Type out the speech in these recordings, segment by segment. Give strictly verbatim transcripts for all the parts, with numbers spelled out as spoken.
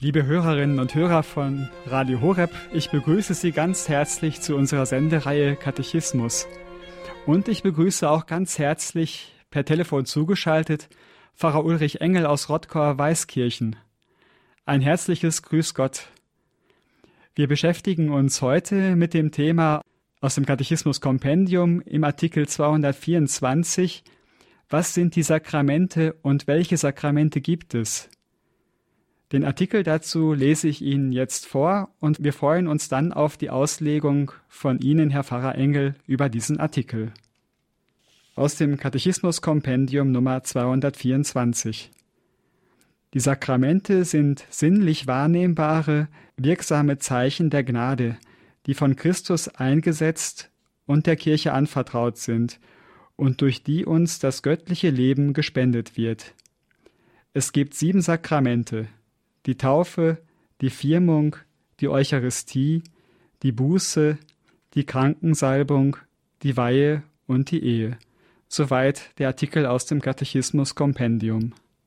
Liebe Hörerinnen und Hörer von Radio Horeb, ich begrüße Sie ganz herzlich zu unserer Sendereihe Katechismus. Und ich begrüße auch ganz herzlich per Telefon zugeschaltet Pfarrer Ulrich Engel aus Rottgau-Weißkirchen. Ein herzliches Grüß Gott. Wir beschäftigen uns heute mit dem Thema aus dem Katechismus-Kompendium im Artikel zweihundertvierundzwanzig. Was sind die Sakramente und welche Sakramente gibt es? Den Artikel dazu lese ich Ihnen jetzt vor und wir freuen uns dann auf die Auslegung von Ihnen, Herr Pfarrer Engel, über diesen Artikel. Aus dem Katechismus-Kompendium Nummer zweihundertvierundzwanzig. Die Sakramente sind sinnlich wahrnehmbare, wirksame Zeichen der Gnade, die von Christus eingesetzt und der Kirche anvertraut sind und durch die uns das göttliche Leben gespendet wird. Es gibt sieben Sakramente: die Taufe, die Firmung, die Eucharistie, die Buße, die Krankensalbung, die Weihe und die Ehe. Soweit der Artikel aus dem Katechismus-Kompendium.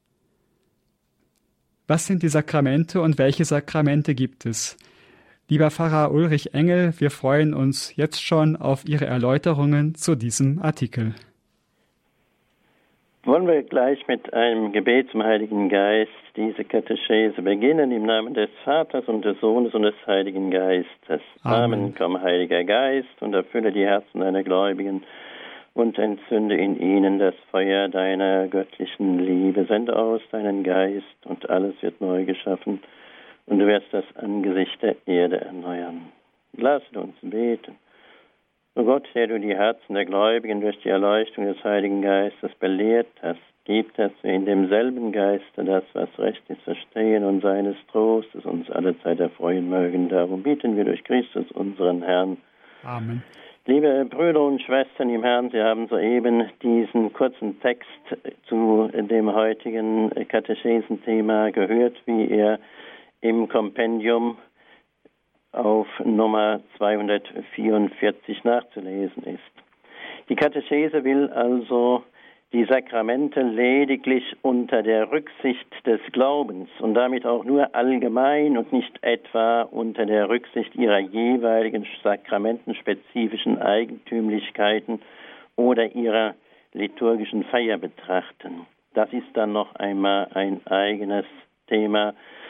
Was sind die Sakramente und welche Sakramente gibt es? Lieber Pfarrer Ulrich Engel, wir freuen uns jetzt schon auf Ihre Erläuterungen zu diesem Artikel. Wollen wir gleich mit einem Gebet zum Heiligen Geist diese Katechese beginnen, im Namen des Vaters und des Sohnes und des Heiligen Geistes. Amen. Amen. Komm, Heiliger Geist, und erfülle die Herzen deiner Gläubigen und entzünde in ihnen das Feuer deiner göttlichen Liebe. Sende aus deinen Geist, und alles wird neu geschaffen, und du wirst das Angesicht der Erde erneuern. Lasst uns beten. O Gott, der du die Herzen der Gläubigen durch die Erleuchtung des Heiligen Geistes belehrt hast, gib, dass wir in demselben Geiste das, was recht ist, verstehen und seines Trostes uns alle Zeit erfreuen mögen. Darum bieten wir durch Christus, unseren Herrn. Amen. Liebe Brüder und Schwestern im Herrn, Sie haben soeben diesen kurzen Text zu dem heutigen Katechesenthema gehört, wie er im Kompendium auf Nummer zweihundertvierundvierzig nachzulesen ist. Die Katechese will also die Sakramente lediglich unter der Rücksicht des Glaubens und damit auch nur allgemein und nicht etwa unter der Rücksicht ihrer jeweiligen sakramentenspezifischen Eigentümlichkeiten oder ihrer liturgischen Feier betrachten. Das ist dann noch einmal ein eigenes Thema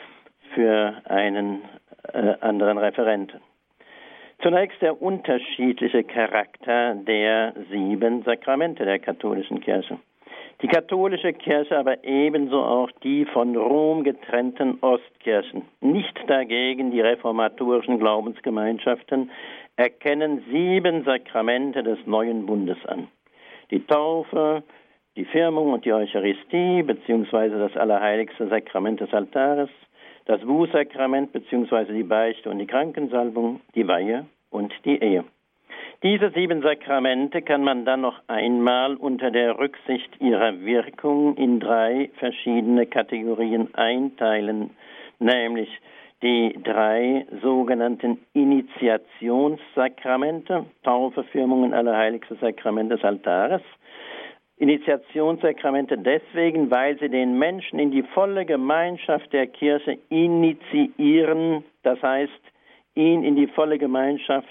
für einen äh, anderen Referenten. Zunächst der unterschiedliche Charakter der sieben Sakramente der katholischen Kirche. Die katholische Kirche, aber ebenso auch die von Rom getrennten Ostkirchen, nicht dagegen die reformatorischen Glaubensgemeinschaften, erkennen sieben Sakramente des neuen Bundes an. Die Taufe, die Firmung und die Eucharistie, beziehungsweise das allerheiligste Sakrament des Altares, das Bußsakrament bzw. die Beichte und die Krankensalbung, die Weihe und die Ehe. Diese sieben Sakramente kann man dann noch einmal unter der Rücksicht ihrer Wirkung in drei verschiedene Kategorien einteilen, nämlich die drei sogenannten Initiationssakramente, Taufe, Firmung und allerheiligstes Sakrament des Altares. Initiationssakramente deswegen, weil sie den Menschen in die volle Gemeinschaft der Kirche initiieren, das heißt, ihn in die volle Gemeinschaft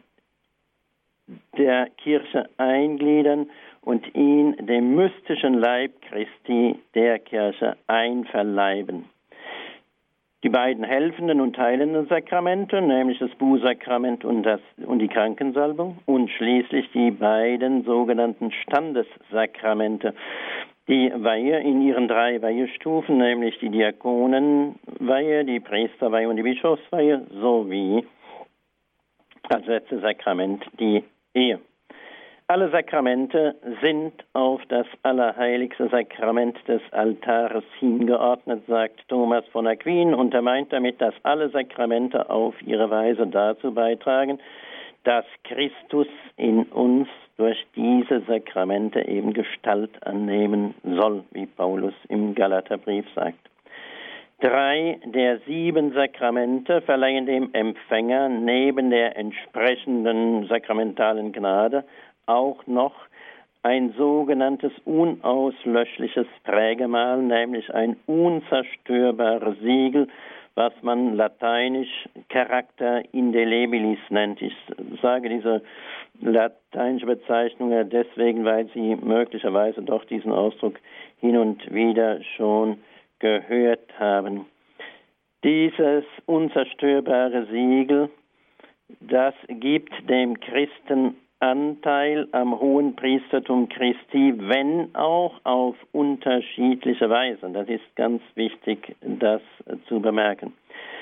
der Kirche eingliedern und ihn dem mystischen Leib Christi der Kirche einverleiben. Die beiden helfenden und teilenden Sakramente, nämlich das Bußsakrament und, das, und die Krankensalbung, und schließlich die beiden sogenannten Standessakramente, die Weihe in ihren drei Weihestufen, nämlich die Diakonenweihe, die Priesterweihe und die Bischofsweihe, sowie als letztes Sakrament die Ehe. Alle Sakramente sind auf das allerheiligste Sakrament des Altares hingeordnet, sagt Thomas von Aquin, und er meint damit, dass alle Sakramente auf ihre Weise dazu beitragen, dass Christus in uns durch diese Sakramente eben Gestalt annehmen soll, wie Paulus im Galaterbrief sagt. Drei der sieben Sakramente verleihen dem Empfänger neben der entsprechenden sakramentalen Gnade auch noch ein sogenanntes unauslöschliches Prägemal, nämlich ein unzerstörbares Siegel, was man lateinisch Character indelebilis nennt. Ich sage diese lateinische Bezeichnung ja deswegen, weil Sie möglicherweise doch diesen Ausdruck hin und wieder schon gehört haben. Dieses unzerstörbare Siegel, das gibt dem Christen Anteil am hohen Priestertum Christi, wenn auch auf unterschiedliche Weise. Das ist ganz wichtig, das zu bemerken.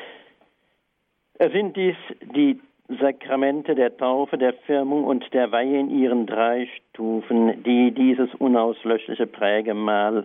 Es sind dies die Sakramente der Taufe, der Firmung und der Weihe in ihren drei Stufen, die dieses unauslöschliche Prägemal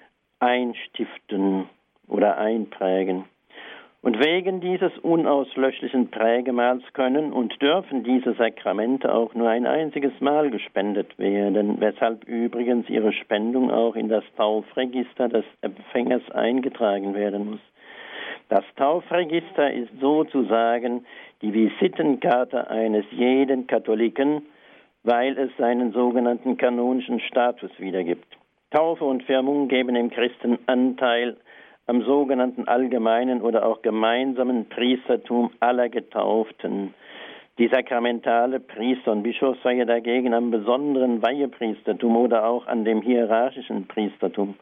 einstiften oder einprägen. Und wegen dieses unauslöschlichen Prägemals können und dürfen diese Sakramente auch nur ein einziges Mal gespendet werden, weshalb übrigens ihre Spendung auch in das Taufregister des Empfängers eingetragen werden muss. Das Taufregister ist sozusagen die Visitenkarte eines jeden Katholiken, weil es seinen sogenannten kanonischen Status wiedergibt. Taufe und Firmung geben dem Christen Anteil am sogenannten allgemeinen oder auch gemeinsamen Priestertum aller Getauften. Die sakramentale Priester- und Bischofsweihe dagegen am besonderen Weihepriestertum oder auch an dem hierarchischen Priestertum.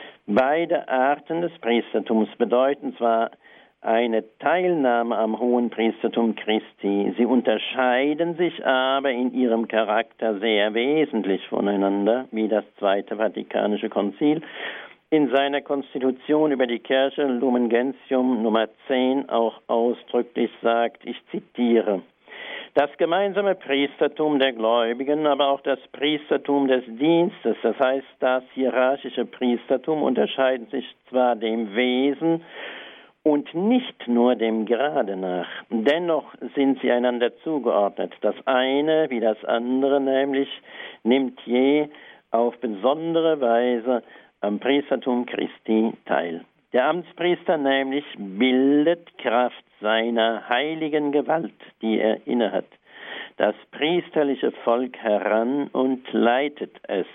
Beide Arten des Priestertums bedeuten zwar eine Teilnahme am hohen Priestertum Christi, sie unterscheiden sich aber in ihrem Charakter sehr wesentlich voneinander, wie das Zweite Vatikanische Konzil in seiner Konstitution über die Kirche Lumen Gentium Nummer zehn auch ausdrücklich sagt, ich zitiere: Das gemeinsame Priestertum der Gläubigen, aber auch das Priestertum des Dienstes, das heißt das hierarchische Priestertum, unterscheiden sich zwar dem Wesen und nicht nur dem Grade nach. Dennoch sind sie einander zugeordnet. Das eine wie das andere nämlich nimmt je auf besondere Weise am Priestertum Christi teil. Der Amtspriester nämlich bildet Kraft seiner heiligen Gewalt, die er innehat, das priesterliche Volk heran und leitet es.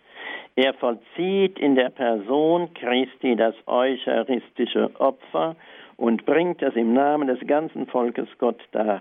Er vollzieht in der Person Christi das eucharistische Opfer und bringt es im Namen des ganzen Volkes Gott dar.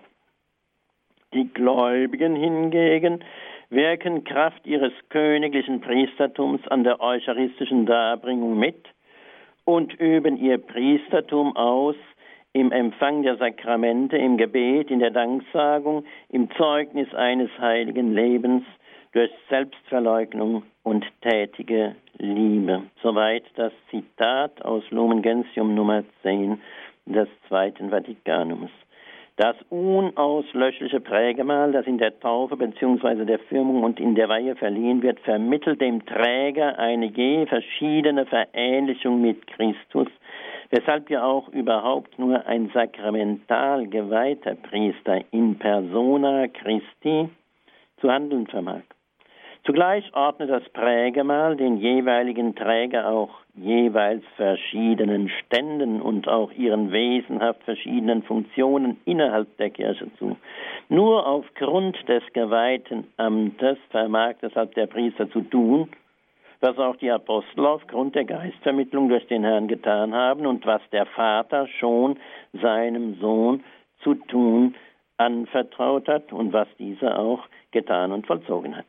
Die Gläubigen hingegen wirken Kraft ihres königlichen Priestertums an der eucharistischen Darbringung mit und üben ihr Priestertum aus im Empfang der Sakramente, im Gebet, in der Danksagung, im Zeugnis eines heiligen Lebens, durch Selbstverleugnung und tätige Liebe. Soweit das Zitat aus Lumen Gentium Nummer zehn des Zweiten Vatikanums. Das unauslöschliche Prägemal, das in der Taufe bzw. der Firmung und in der Weihe verliehen wird, vermittelt dem Träger eine je verschiedene Verähnlichung mit Christus, weshalb ja auch überhaupt nur ein sakramental geweihter Priester in persona Christi zu handeln vermag. Zugleich ordnet das Prägemal den jeweiligen Träger auch jeweils verschiedenen Ständen und auch ihren wesenhaft verschiedenen Funktionen innerhalb der Kirche zu. Nur aufgrund des geweihten Amtes vermag deshalb der Priester zu tun, was auch die Apostel aufgrund der Geistvermittlung durch den Herrn getan haben und was der Vater schon seinem Sohn zu tun anvertraut hat und was dieser auch getan und vollzogen hat.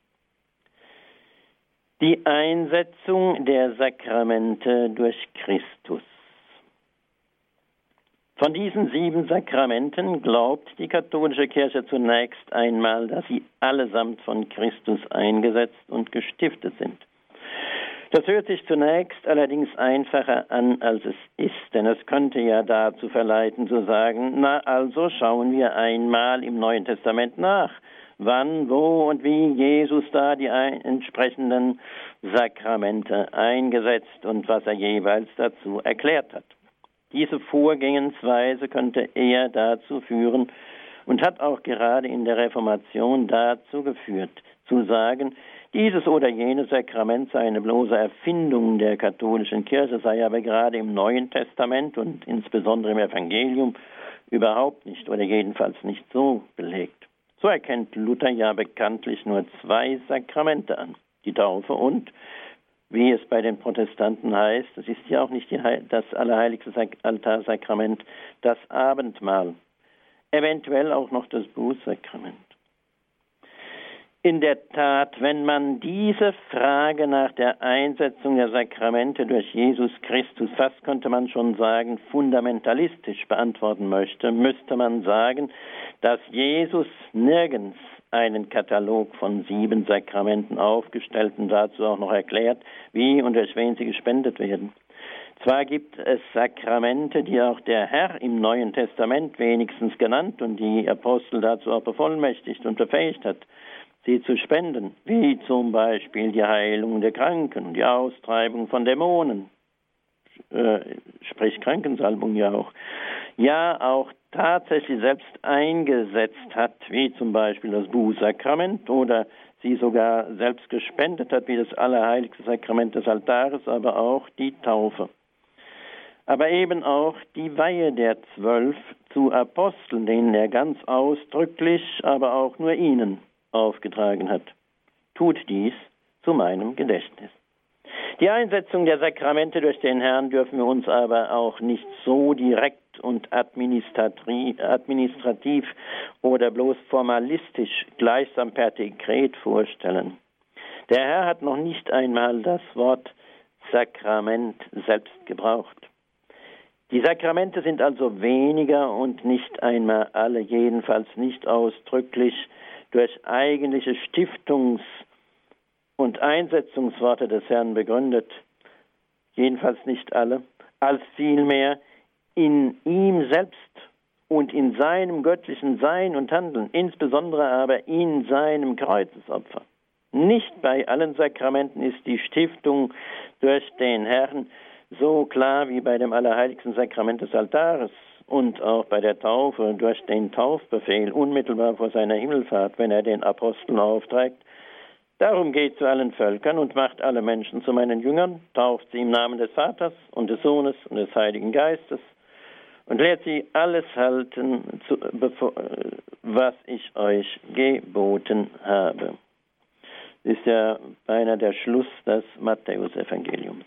Die Einsetzung der Sakramente durch Christus. Von diesen sieben Sakramenten glaubt die katholische Kirche zunächst einmal, dass sie allesamt von Christus eingesetzt und gestiftet sind. Das hört sich zunächst allerdings einfacher an, als es ist, denn es könnte ja dazu verleiten zu sagen, na also schauen wir einmal im Neuen Testament nach, wann, wo und wie Jesus da die entsprechenden Sakramente eingesetzt und was er jeweils dazu erklärt hat. Diese Vorgehensweise könnte eher dazu führen und hat auch gerade in der Reformation dazu geführt, zu sagen, dieses oder jenes Sakrament sei eine bloße Erfindung der katholischen Kirche, sei aber gerade im Neuen Testament und insbesondere im Evangelium überhaupt nicht oder jedenfalls nicht so belegt. So erkennt Luther ja bekanntlich nur zwei Sakramente an, die Taufe und wie es bei den Protestanten heißt. Es ist ja auch nicht die, das allerheiligste Altarsakrament, das Abendmahl. Eventuell auch noch das Bußsakrament. In der Tat, wenn man diese Frage nach der Einsetzung der Sakramente durch Jesus Christus, fast könnte man schon sagen, fundamentalistisch beantworten möchte, müsste man sagen, dass Jesus nirgends einen Katalog von sieben Sakramenten aufgestellt und dazu auch noch erklärt, wie und durch wen sie gespendet werden. Zwar gibt es Sakramente, die auch der Herr im Neuen Testament wenigstens genannt und die Apostel dazu auch bevollmächtigt und befähigt hat, sie zu spenden, wie zum Beispiel die Heilung der Kranken, die Austreibung von Dämonen, äh, sprich Krankensalbung ja auch, ja auch tatsächlich selbst eingesetzt hat, wie zum Beispiel das Bußsakrament oder sie sogar selbst gespendet hat, wie das allerheiligste Sakrament des Altares, aber auch die Taufe. Aber eben auch die Weihe der Zwölf zu Aposteln, denen er ganz ausdrücklich, aber auch nur ihnen aufgetragen hat. Tut dies zu meinem Gedächtnis. Die Einsetzung der Sakramente durch den Herrn dürfen wir uns aber auch nicht so direkt und administrativ oder bloß formalistisch gleichsam per Dekret vorstellen. Der Herr hat noch nicht einmal das Wort Sakrament selbst gebraucht. Die Sakramente sind also weniger und nicht einmal alle, jedenfalls nicht ausdrücklich durch eigentliche Stiftungs- und Einsetzungsworte des Herrn begründet, jedenfalls nicht alle, als vielmehr in ihm selbst und in seinem göttlichen Sein und Handeln, insbesondere aber in seinem Kreuzesopfer. Nicht bei allen Sakramenten ist die Stiftung durch den Herrn so klar wie bei dem allerheiligsten Sakrament des Altares und auch bei der Taufe durch den Taufbefehl unmittelbar vor seiner Himmelfahrt, wenn er den Aposteln aufträgt: Darum geht zu allen Völkern und macht alle Menschen zu meinen Jüngern, tauft sie im Namen des Vaters und des Sohnes und des Heiligen Geistes und lehrt sie alles halten, was ich euch geboten habe. Das ist ja beinahe der Schluss des Matthäus-Evangeliums.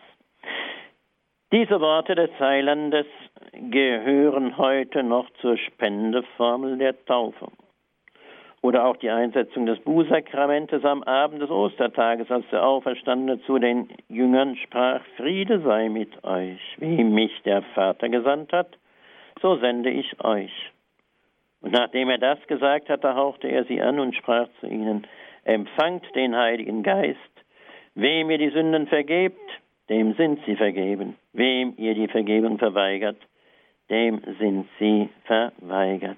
Diese Worte des Heilandes gehören heute noch zur Spendeformel der Taufe. Oder auch die Einsetzung des Bußsakramentes am Abend des Ostertages, als der Auferstandene zu den Jüngern sprach: Friede sei mit euch, wie mich der Vater gesandt hat, so sende ich euch. Und nachdem er das gesagt hatte, hauchte er sie an und sprach zu ihnen: Empfangt den Heiligen Geist, wem ihr die Sünden vergebt, dem sind sie vergeben. Wem ihr die Vergebung verweigert, dem sind sie verweigert.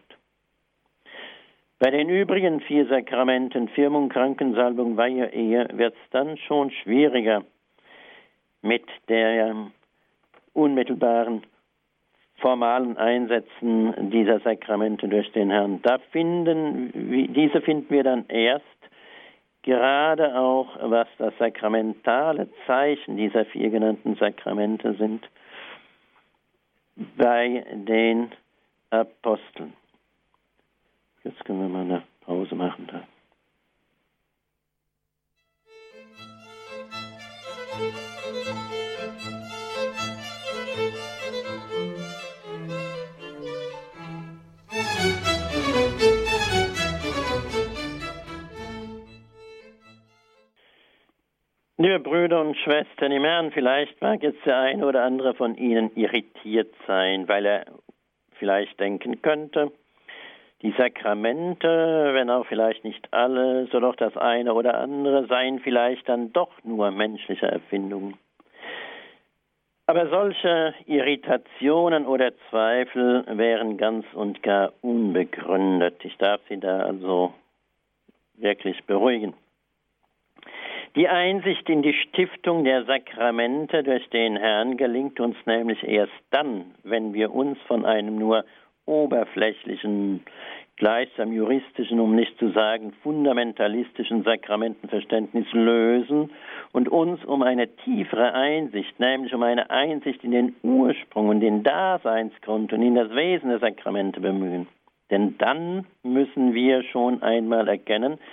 Bei den übrigen vier Sakramenten, Firmung, Krankensalbung, Weihe, Ehe, wird es dann schon schwieriger mit der unmittelbaren formalen Einsetzen dieser Sakramente durch den Herrn. Da finden, diese finden wir dann erst, gerade auch was das sakramentale Zeichen dieser vier genannten Sakramente sind, bei den Aposteln. Jetzt können wir mal eine Pause machen da. Liebe Brüder und Schwestern im Herrn, vielleicht mag jetzt der eine oder andere von Ihnen irritiert sein, weil er vielleicht denken könnte, die Sakramente, wenn auch vielleicht nicht alle, so doch das eine oder andere, seien vielleicht dann doch nur menschliche Erfindungen. Aber solche Irritationen oder Zweifel wären ganz und gar unbegründet. Ich darf Sie da also wirklich beruhigen. Die Einsicht in die Stiftung der Sakramente durch den Herrn gelingt uns nämlich erst dann, wenn wir uns von einem nur oberflächlichen, gleichsam juristischen, um nicht zu sagen fundamentalistischen Sakramentenverständnis lösen und uns um eine tiefere Einsicht, nämlich um eine Einsicht in den Ursprung und den Daseinsgrund und in das Wesen der Sakramente bemühen. Denn dann müssen wir schon einmal erkennen,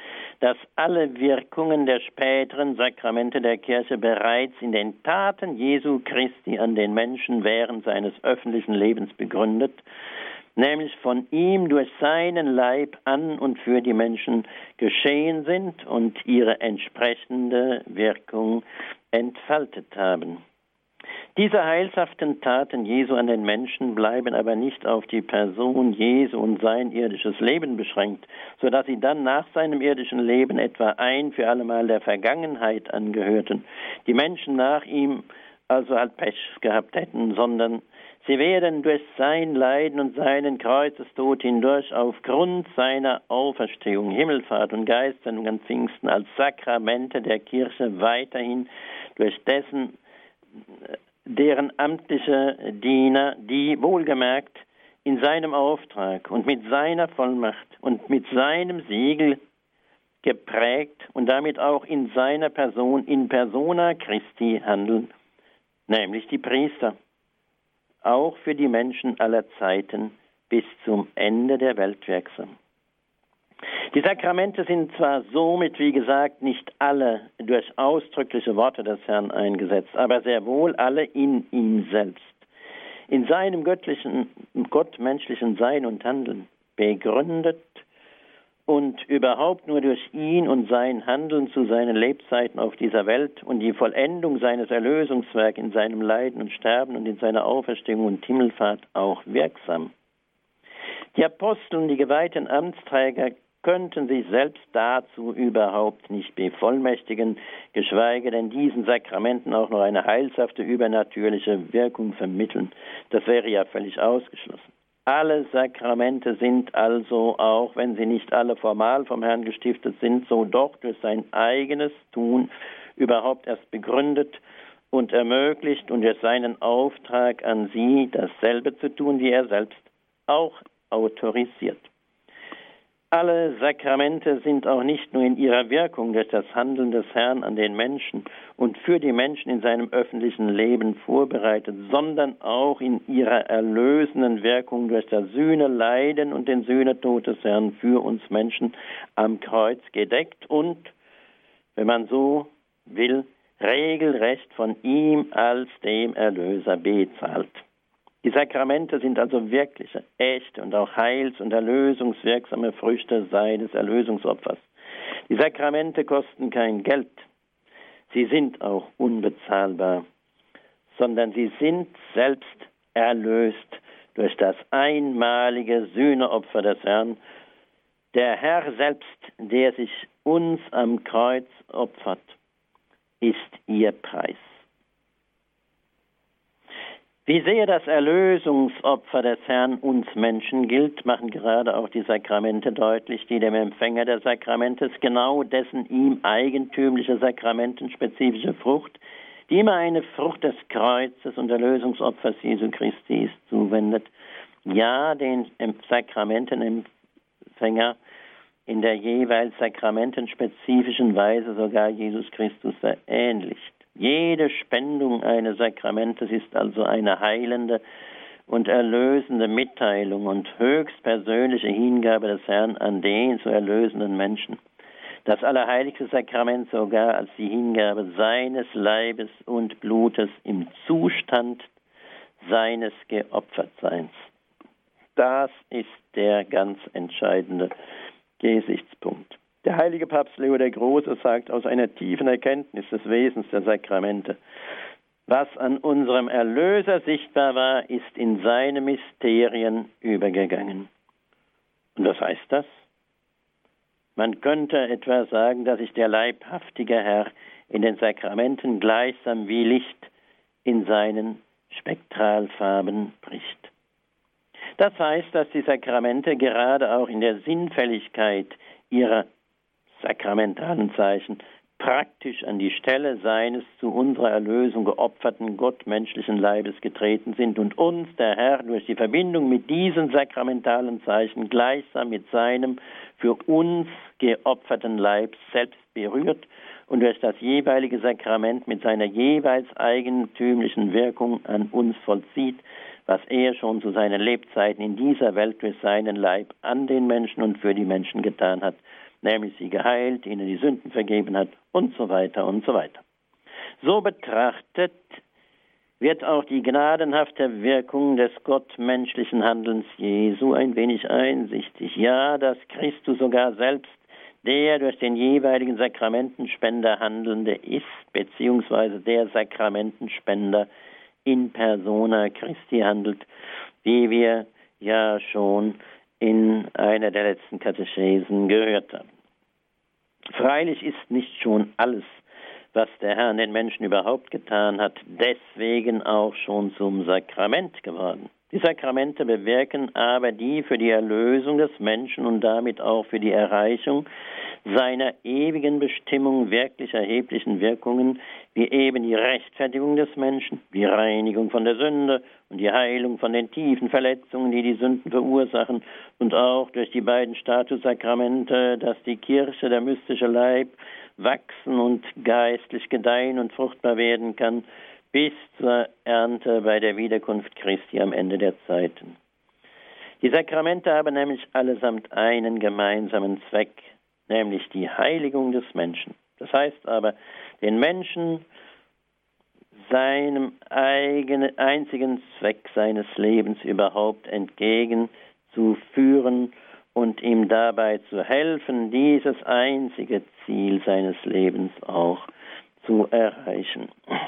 dass alle Wirkungen der späteren Sakramente der Kirche bereits in den Taten Jesu Christi an den Menschen während seines öffentlichen Lebens begründet, nämlich von ihm durch seinen Leib an und für die Menschen geschehen sind und ihre entsprechende Wirkung entfaltet haben. Diese heilshaften Taten Jesu an den Menschen bleiben aber nicht auf die Person Jesu und sein irdisches Leben beschränkt, sodass sie dann nach seinem irdischen Leben etwa ein für allemal der Vergangenheit angehörten, die Menschen nach ihm also halt Pech gehabt hätten, sondern sie werden durch sein Leiden und seinen Kreuzestod hindurch aufgrund seiner Auferstehung, Himmelfahrt und Geisterung an Pfingsten als Sakramente der Kirche weiterhin durch dessen deren amtliche Diener, die wohlgemerkt in seinem Auftrag und mit seiner Vollmacht und mit seinem Siegel geprägt und damit auch in seiner Person, in persona Christi handeln, nämlich die Priester, auch für die Menschen aller Zeiten bis zum Ende der Welt wirksam. Die Sakramente sind zwar somit, wie gesagt, nicht alle durch ausdrückliche Worte des Herrn eingesetzt, aber sehr wohl alle in ihm selbst, in seinem göttlichen, gottmenschlichen Sein und Handeln begründet und überhaupt nur durch ihn und sein Handeln zu seinen Lebzeiten auf dieser Welt und die Vollendung seines Erlösungswerks in seinem Leiden und Sterben und in seiner Auferstehung und Himmelfahrt auch wirksam. Die Apostel und die geweihten Amtsträger könnten sich selbst dazu überhaupt nicht bevollmächtigen, geschweige denn diesen Sakramenten auch noch eine heilshafte, übernatürliche Wirkung vermitteln. Das wäre ja völlig ausgeschlossen. Alle Sakramente sind also, auch wenn sie nicht alle formal vom Herrn gestiftet sind, so doch durch sein eigenes Tun überhaupt erst begründet und ermöglicht und durch seinen Auftrag an sie dasselbe zu tun, wie er selbst auch autorisiert. Alle Sakramente sind auch nicht nur in ihrer Wirkung durch das Handeln des Herrn an den Menschen und für die Menschen in seinem öffentlichen Leben vorbereitet, sondern auch in ihrer erlösenden Wirkung durch das Sühneleiden und den Sühnetod des Herrn für uns Menschen am Kreuz gedeckt und, wenn man so will, regelrecht von ihm als dem Erlöser bezahlt. Die Sakramente sind also wirkliche, echte und auch heils- und erlösungswirksame Früchte seines Erlösungsopfers. Die Sakramente kosten kein Geld. Sie sind auch unbezahlbar, sondern sie sind selbst erlöst durch das einmalige Sühneopfer des Herrn. Der Herr selbst, der sich uns am Kreuz opfert, ist ihr Preis. Wie sehr das Erlösungsopfer des Herrn uns Menschen gilt, machen gerade auch die Sakramente deutlich, die dem Empfänger der Sakramentes genau dessen ihm eigentümliche sakramentenspezifische Frucht, die immer eine Frucht des Kreuzes und Erlösungsopfers Jesu Christi ist, zuwendet, ja den Sakramentenempfänger in der jeweils sakramentenspezifischen Weise sogar Jesus Christus verähnlicht. Jede Spendung eines Sakramentes ist also eine heilende und erlösende Mitteilung und höchstpersönliche Hingabe des Herrn an den zu erlösenden Menschen. Das allerheiligste Sakrament sogar als die Hingabe seines Leibes und Blutes im Zustand seines Geopfertseins. Das ist der ganz entscheidende Gesichtspunkt. Der heilige Papst Leo der Große sagt aus einer tiefen Erkenntnis des Wesens der Sakramente: Was an unserem Erlöser sichtbar war, ist in seine Mysterien übergegangen. Und was heißt das? Man könnte etwa sagen, dass sich der leibhaftige Herr in den Sakramenten gleichsam wie Licht in seinen Spektralfarben bricht. Das heißt, dass die Sakramente gerade auch in der Sinnfälligkeit ihrer sakramentalen Zeichen praktisch an die Stelle seines zu unserer Erlösung geopferten gottmenschlichen Leibes getreten sind und uns der Herr durch die Verbindung mit diesen sakramentalen Zeichen gleichsam mit seinem für uns geopferten Leib selbst berührt und durch das jeweilige Sakrament mit seiner jeweils eigentümlichen Wirkung an uns vollzieht, was er schon zu seinen Lebzeiten in dieser Welt durch seinen Leib an den Menschen und für die Menschen getan hat, nämlich sie geheilt, ihnen die Sünden vergeben hat und so weiter und so weiter. So betrachtet wird auch die gnadenhafte Wirkung des gottmenschlichen Handelns Jesu ein wenig einsichtig. Ja, dass Christus sogar selbst der durch den jeweiligen Sakramentenspender Handelnde ist, beziehungsweise der Sakramentenspender in persona Christi handelt, wie wir ja schon in einer der letzten Katechesen gehört haben. Freilich ist nicht schon alles, was der Herr an den Menschen überhaupt getan hat, deswegen auch schon zum Sakrament geworden. Die Sakramente bewirken aber die für die Erlösung des Menschen und damit auch für die Erreichung seiner ewigen Bestimmung wirklich erheblichen Wirkungen, wie eben die Rechtfertigung des Menschen, die Reinigung von der Sünde und die Heilung von den tiefen Verletzungen, die die Sünden verursachen, und auch durch die beiden Statussakramente, dass die Kirche, der mystische Leib, wachsen und geistlich gedeihen und fruchtbar werden kann, bis zur Ernte bei der Wiederkunft Christi am Ende der Zeiten. Die Sakramente haben nämlich allesamt einen gemeinsamen Zweck, nämlich die Heiligung des Menschen. Das heißt aber, den Menschen seinem eigenen, einzigen Zweck seines Lebens überhaupt entgegenzuführen und ihm dabei zu helfen, dieses einzige Ziel seines Lebens auch zu erreichen.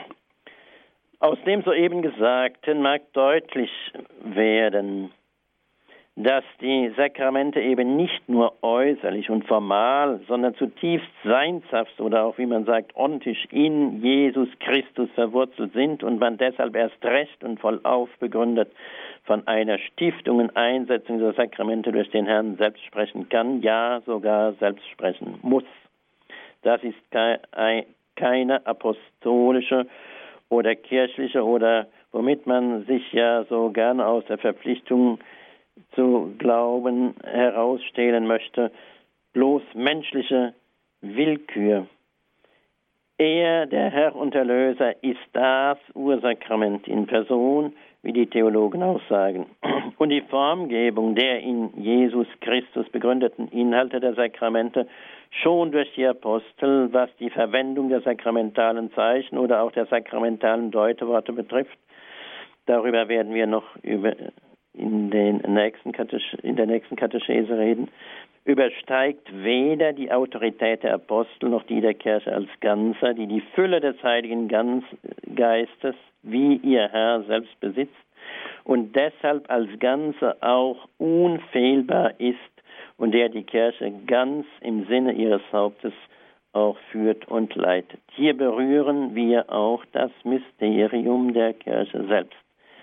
Aus dem soeben Gesagten mag deutlich werden, dass die Sakramente eben nicht nur äußerlich und formal, sondern zutiefst seinshaft oder auch, wie man sagt, ontisch in Jesus Christus verwurzelt sind und man deshalb erst recht und vollauf begründet von einer Stiftung und Einsetzung der Sakramente durch den Herrn selbst sprechen kann, ja sogar selbst sprechen muss. Das ist keine apostolische oder kirchliche oder womit man sich ja so gern aus der Verpflichtung zu glauben herausstehlen möchte, bloß menschliche Willkür. Er, der Herr und Erlöser, ist das Ursakrament in Person, wie die Theologen auch sagen. Und die Formgebung der in Jesus Christus begründeten Inhalte der Sakramente schon durch die Apostel, was die Verwendung der sakramentalen Zeichen oder auch der sakramentalen Deuteworte betrifft. Darüber werden wir noch über, in, den nächsten Katech- in der nächsten Katechese reden. Übersteigt weder die Autorität der Apostel noch die der Kirche als Ganzer, die die Fülle des Heiligen Geistes wie ihr Herr selbst besitzt und deshalb als Ganze auch unfehlbar ist und der die Kirche ganz im Sinne ihres Hauptes auch führt und leitet. Hier berühren wir auch das Mysterium der Kirche selbst.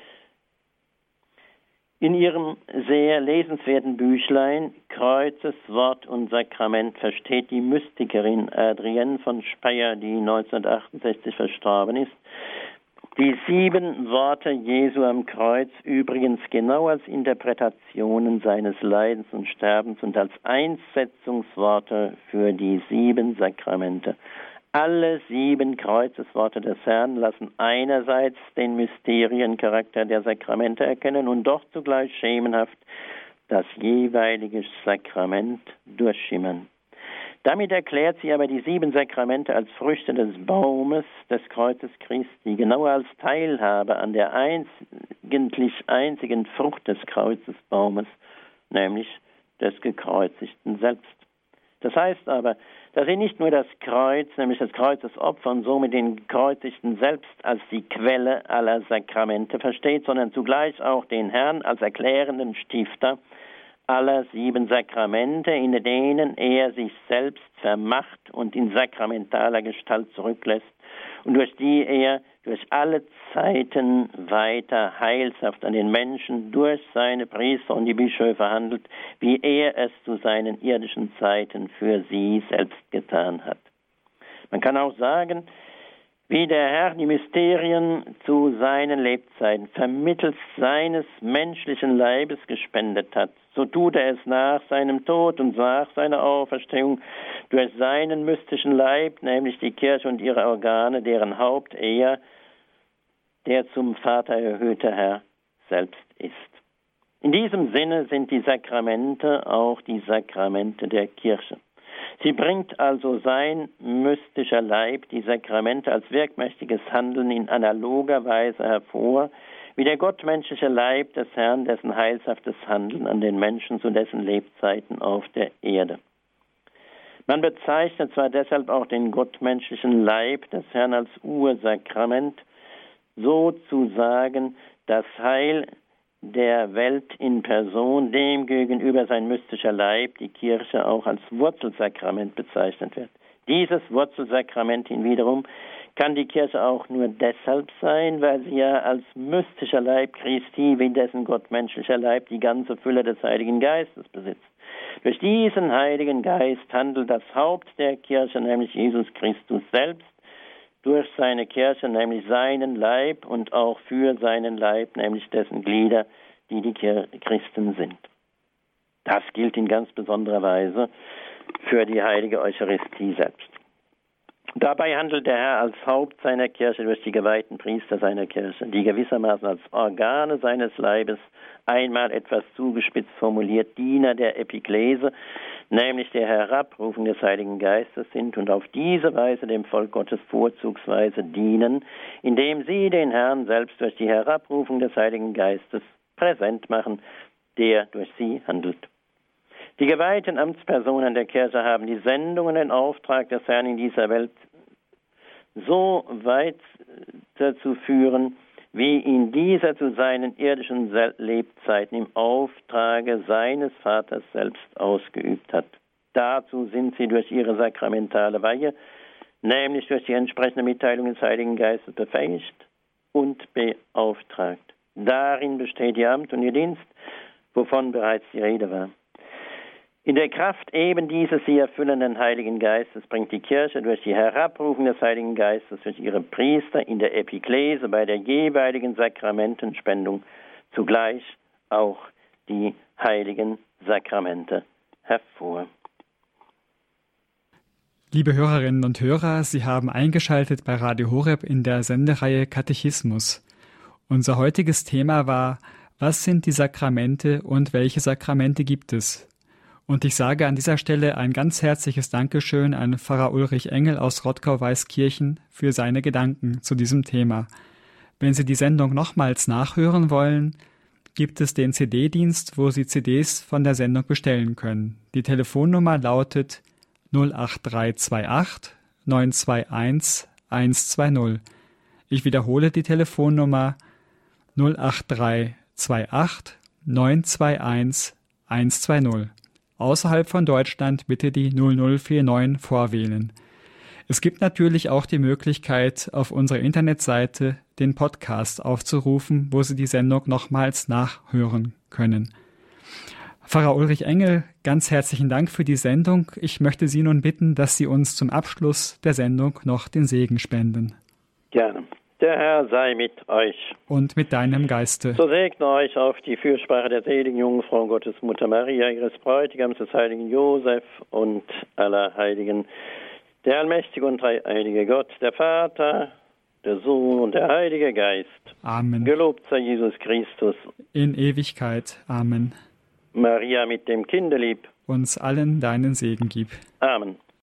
In ihrem sehr lesenswerten Büchlein Kreuzes, Wort und Sakrament versteht die Mystikerin Adrienne von Speyer, die neunzehnhundertachtundsechzig verstorben ist, die sieben Worte Jesu am Kreuz übrigens genau als Interpretationen seines Leidens und Sterbens und als Einsetzungsworte für die sieben Sakramente. Alle sieben Kreuzesworte des Herrn lassen einerseits den Mysteriencharakter der Sakramente erkennen und doch zugleich schemenhaft das jeweilige Sakrament durchschimmern. Damit erklärt sie aber die sieben Sakramente als Früchte des Baumes des Kreuzes Christi, genauer als Teilhabe an der eigentlich einzigen Frucht des Kreuzesbaumes, nämlich des Gekreuzigten selbst. Das heißt aber, dass sie nicht nur das Kreuz, nämlich das Kreuzesopfer und somit den Gekreuzigten selbst als die Quelle aller Sakramente versteht, sondern zugleich auch den Herrn als erklärenden Stifter aller sieben Sakramente, in denen er sich selbst vermacht und in sakramentaler Gestalt zurücklässt und durch die er durch alle Zeiten weiter heilshaft an den Menschen durch seine Priester und die Bischöfe handelt, wie er es zu seinen irdischen Zeiten für sie selbst getan hat. Man kann auch sagen, wie der Herr die Mysterien zu seinen Lebzeiten vermittels seines menschlichen Leibes gespendet hat, so tut er es nach seinem Tod und nach seiner Auferstehung durch seinen mystischen Leib, nämlich die Kirche und ihre Organe, deren Haupt er, der zum Vater erhöhte Herr, selbst ist. In diesem Sinne sind die Sakramente auch die Sakramente der Kirche. Sie bringt also sein mystischer Leib, die Sakramente, als wirkmächtiges Handeln in analoger Weise hervor, wie der gottmenschliche Leib des Herrn, dessen heilshaftes Handeln an den Menschen zu dessen Lebzeiten auf der Erde. Man bezeichnet zwar deshalb auch den gottmenschlichen Leib des Herrn als Ursakrament, sozusagen das Heil der Welt in Person, dem gegenüber sein mystischer Leib, die Kirche, auch als Wurzelsakrament bezeichnet wird. Dieses Wurzelsakrament wiederum kann die Kirche auch nur deshalb sein, weil sie ja als mystischer Leib Christi, wie dessen gottmenschlicher Leib, die ganze Fülle des Heiligen Geistes besitzt. Durch diesen Heiligen Geist handelt das Haupt der Kirche, nämlich Jesus Christus selbst, durch seine Kirche, nämlich seinen Leib, und auch für seinen Leib, nämlich dessen Glieder, die die Christen sind. Das gilt in ganz besonderer Weise für die heilige Eucharistie selbst. Dabei handelt der Herr als Haupt seiner Kirche durch die geweihten Priester seiner Kirche, die gewissermaßen als Organe seines Leibes, einmal etwas zugespitzt formuliert, Diener der Epiklese, nämlich der Herabrufung des Heiligen Geistes sind und auf diese Weise dem Volk Gottes vorzugsweise dienen, indem sie den Herrn selbst durch die Herabrufung des Heiligen Geistes präsent machen, der durch sie handelt. Die geweihten Amtspersonen der Kirche haben die Sendung und den Auftrag des Herrn in dieser Welt so weit zu führen, wie ihn dieser zu seinen irdischen Lebzeiten im Auftrage seines Vaters selbst ausgeübt hat. Dazu sind sie durch ihre sakramentale Weihe, nämlich durch die entsprechende Mitteilung des Heiligen Geistes, befähigt und beauftragt. Darin besteht ihr Amt und ihr Dienst, wovon bereits die Rede war. In der Kraft eben dieses sie erfüllenden Heiligen Geistes bringt die Kirche durch die Herabrufung des Heiligen Geistes durch ihre Priester in der Epiklese bei der jeweiligen Sakramentenspendung zugleich auch die heiligen Sakramente hervor. Liebe Hörerinnen und Hörer, Sie haben eingeschaltet bei Radio Horeb in der Sendereihe Katechismus. Unser heutiges Thema war: Was sind die Sakramente und welche Sakramente gibt es? Und ich sage an dieser Stelle ein ganz herzliches Dankeschön an Pfarrer Ulrich Engel aus Rottgau-Weißkirchen für seine Gedanken zu diesem Thema. Wenn Sie die Sendung nochmals nachhören wollen, gibt es den C D-Dienst, wo Sie C Ds von der Sendung bestellen können. Die Telefonnummer lautet null acht drei zwei acht neun zwei eins eins zwei null. Ich wiederhole die Telefonnummer null acht drei zwei acht neun zwei eins eins zwei null. Außerhalb von Deutschland bitte die null null vier neun vorwählen. Es gibt natürlich auch die Möglichkeit, auf unserer Internetseite den Podcast aufzurufen, wo Sie die Sendung nochmals nachhören können. Pfarrer Ulrich Engel, ganz herzlichen Dank für die Sendung. Ich möchte Sie nun bitten, dass Sie uns zum Abschluss der Sendung noch den Segen spenden. Gerne. Der Herr sei mit euch. Und mit deinem Geiste. So segne euch auf die Fürsprache der seligen Jungfrau Gottes Mutter Maria, ihres Bräutigams, des heiligen Josef und aller Heiligen, der allmächtige und dreieinige Gott, der Vater, der Sohn und der Heilige Geist. Amen. Gelobt sei Jesus Christus. In Ewigkeit. Amen. Maria mit dem Kindelieb. Uns allen deinen Segen gib. Amen.